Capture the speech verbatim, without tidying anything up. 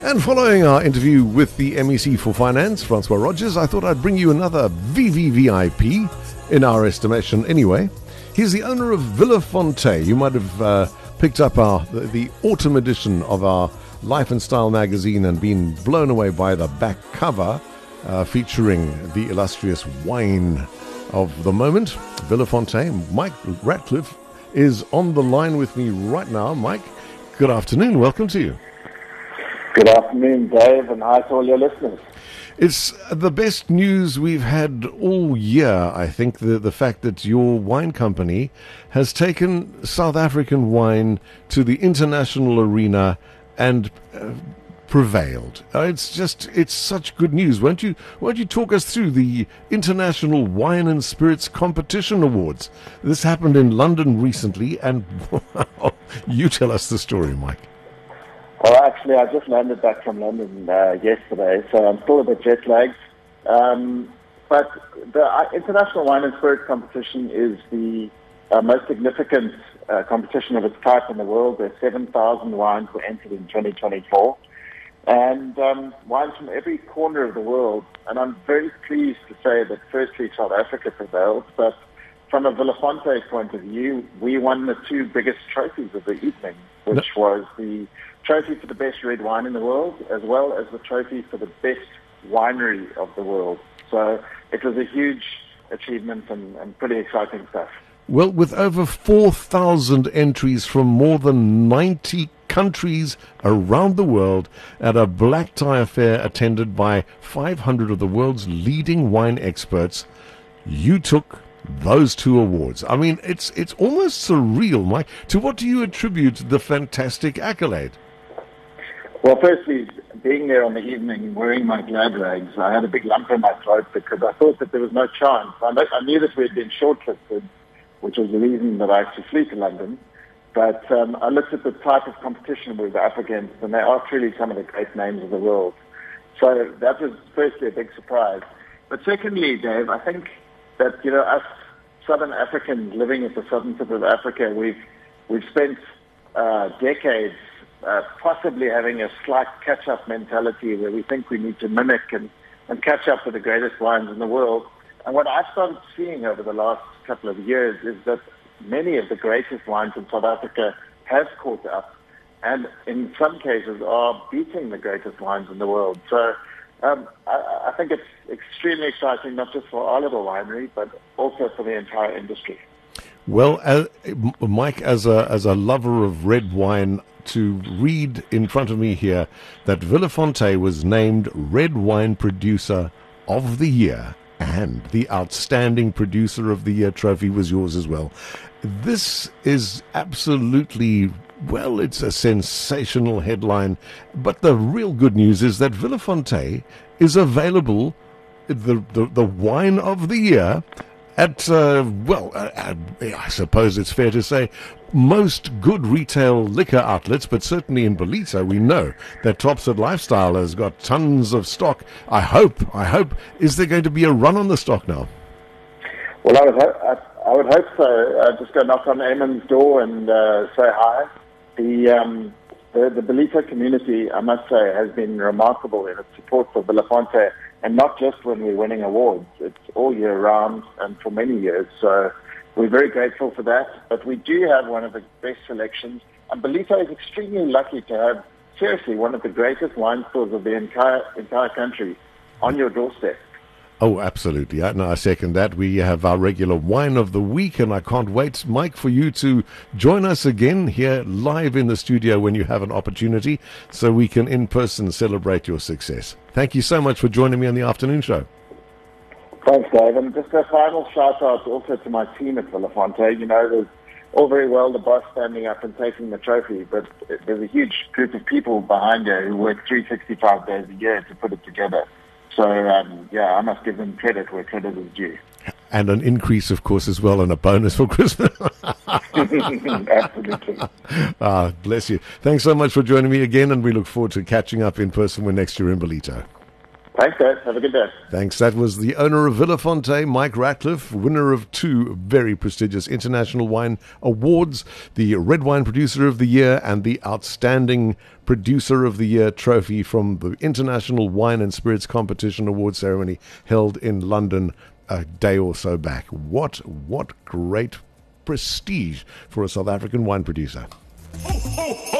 And following our interview with the M E C for Finance, Francois Rogers, I thought I'd bring you another V V V I P, in our estimation anyway. He's the owner of Villa Fonte. You might have uh, picked up our the, the autumn edition of our Life and Style magazine and been blown away by the back cover uh, featuring the illustrious wine of the moment, Villa Fonte. Mike Ratcliffe is on the line with me right now. Mike, good afternoon. Welcome to you. Good afternoon, Dave, and hi to all your listeners. It's the best news we've had all year, I think, the, the fact that your wine company has taken South African wine to the international arena and uh, prevailed. Uh, it's just, it's such good news. Won't you, won't you talk us through the International Wine and Spirits Competition Awards? This happened in London recently, and you tell us the story, Mike. Well, actually, I just landed back from London uh, yesterday, so I'm still a bit jet lagged. Um, but the uh, International Wine and Spirits Competition is the uh, most significant uh, competition of its type in the world. There's seven thousand wines were entered in twenty twenty-four, and um, wines from every corner of the world. And I'm very pleased to say that firstly South Africa prevailed, but from a Villa Fonte point of view, we won the two biggest trophies of the evening, which no. was the trophy for the best red wine in the world, as well as the trophy for the best winery of the world. So it was a huge achievement and, and pretty exciting stuff. Well, with over four thousand entries from more than ninety countries around the world at a black tie affair attended by five hundred of the world's leading wine experts, you took those two awards. I mean, it's it's almost surreal, Mike. To what do you attribute the fantastic accolade? Well, firstly, being there on the evening, wearing my glad rags, I had a big lump in my throat because I thought that there was no chance. I, know, I knew that we had been shortlisted, which was the reason that I actually flew to London. But um, I looked at the type of competition we were up against, and they are truly some of the great names of the world. So that was firstly a big surprise. But secondly, Dave, I think that, you know, us Southern Africans living at the southern tip of Africa, we've we've spent uh, decades uh, possibly having a slight catch-up mentality where we think we need to mimic and, and catch up with the greatest wines in the world. And what I've started seeing over the last couple of years is that many of the greatest wines in South Africa have caught up and in some cases are beating the greatest wines in the world. So Um, I, I think it's extremely exciting, not just for our little winery, but also for the entire industry. Well, uh, Mike, as a as a lover of red wine, to read in front of me here that Villa Fonte was named Red Wine Producer of the Year, and the Outstanding Producer of the Year trophy was yours as well. This is absolutely, well, it's a sensational headline, but the real good news is that Villa Fonte is available, the the, the wine of the year, at, uh, well, uh, I suppose it's fair to say, most good retail liquor outlets, but certainly in Ballito, we know that Topset Lifestyle has got tons of stock. I hope, I hope, is there going to be a run on the stock now? Well, I would, ho- I, I would hope so. Uh, just go knock on Eamon's door and uh, say hi. The, um, the the Ballito community, I must say, has been remarkable in its support for Villa Fonte, and not just when we're winning awards. It's all year round and for many years. So we're very grateful for that. But we do have one of the best selections, and Ballito is extremely lucky to have, seriously, one of the greatest wine stores of the entire entire country on your doorstep. Oh, absolutely. I, no, I second that. We have our regular wine of the week, and I can't wait, Mike, for you to join us again here live in the studio when you have an opportunity so we can in person celebrate your success. Thank you so much for joining me on the afternoon show. Thanks, Dave. And just a final shout out also to my team at Villa Fonte. You know, there's all very well the boss standing up and taking the trophy, but there's a huge group of people behind you who work three hundred sixty-five days a year to put it together. So, um, yeah, I must give them credit where credit is due. And an increase, of course, as well, and a bonus for Christmas. Absolutely. Ah, bless you. Thanks so much for joining me again, and we look forward to catching up in person when next year in Ballito. Thanks, guys. Have a good day. Thanks. That was the owner of Villefontaine, Mike Ratcliffe, winner of two very prestigious international wine awards, the Red Wine Producer of the Year and the Outstanding Producer of the Year trophy from the International Wine and Spirits Competition Award ceremony held in London a day or so back. What, what great prestige for a South African wine producer.